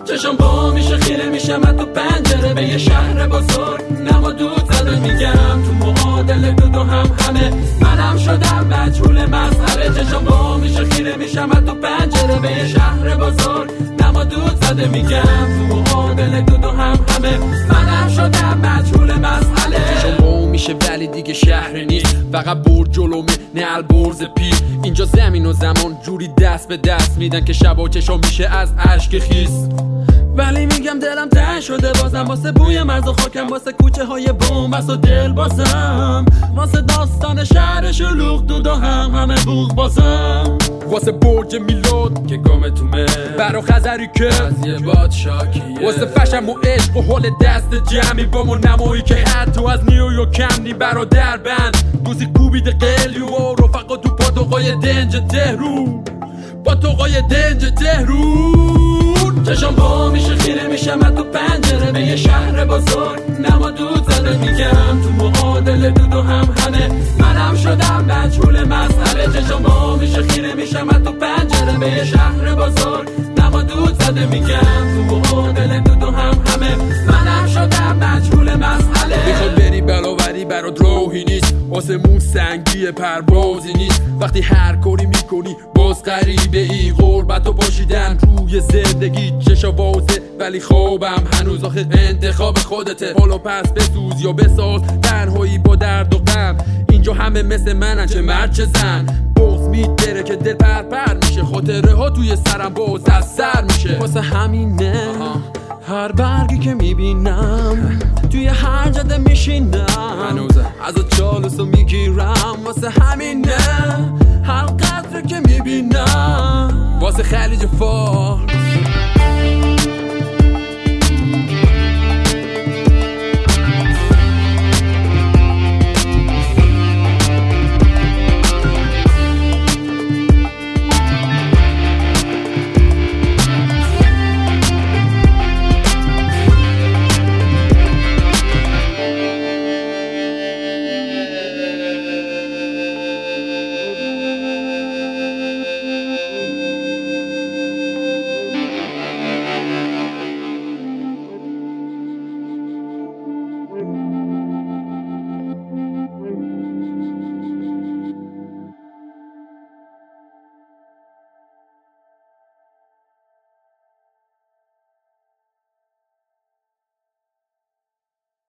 چشم با میشه خیره میشم تو پنجره به یه شهر بزرگ نما دود زده میگم تو معادل دو همه منم شدم مجهول مسخره چشم با میشه خیره میشم تو پنجره به یه شهر بزرگ نما دود زده میگم تو معادل دو همه منم شدم مجهول مسئله چشم با میشه ولی دیگه شهر نیست فقط برد جلومه نه البرز پیر اینجا زمین و زمان جوری دست به دست میدن که شبا چشم میشه از اشک خیس ولی میگم دلم تنگ شده بازم واسه بوی مرز و خاکم واسه کوچه های بومبست و دل بازم واسه داستان شهر شلوغ دو همه بوغ بازم واسه برج میلاد که گم تومه برا خزری که از یه باد شاکیه واسه فشم و عشق و حال دست جمعی با ما نمایی که حتی از نیویورک کم نی برادر بند دوزی کوبیده قلی و رفقا تو پاتوقای دنج تهرون پاتوقای دنج تهرون چشم با میشه خیره میشم تو پنجره به یه شهر بزرگ نما دود زده میگم تو معادل دو همه منم شدم مجهول مسئله چشم با میشه خیره میشم تو پنجره به یه شهر بزرگ نما دود زده میگم تو معادل دو همه منم شدم مجهول مسئله میخوای بری بلاوری برات راهی نیست آسمون سنگی پروازی نیست وقتی هر کاری میکنی باز غریبه ای غربت و باشیدن روی زندگی چشا واسه ولی خوابم هنوز آخه انتخاب خودته حالا پس بسوز یا بساز تنهایی با درد و غم اینجا همه مثل منن چه مرد چه زن بغض میدره که دل پر میشه خاطره ها توی سرم باز از سر میشه واسه همینه هر برگی که میبینم توی هر جاده میشینم از چالوسو میگیرم واسه همینه هر قطره که میبینم واسه خلیج فار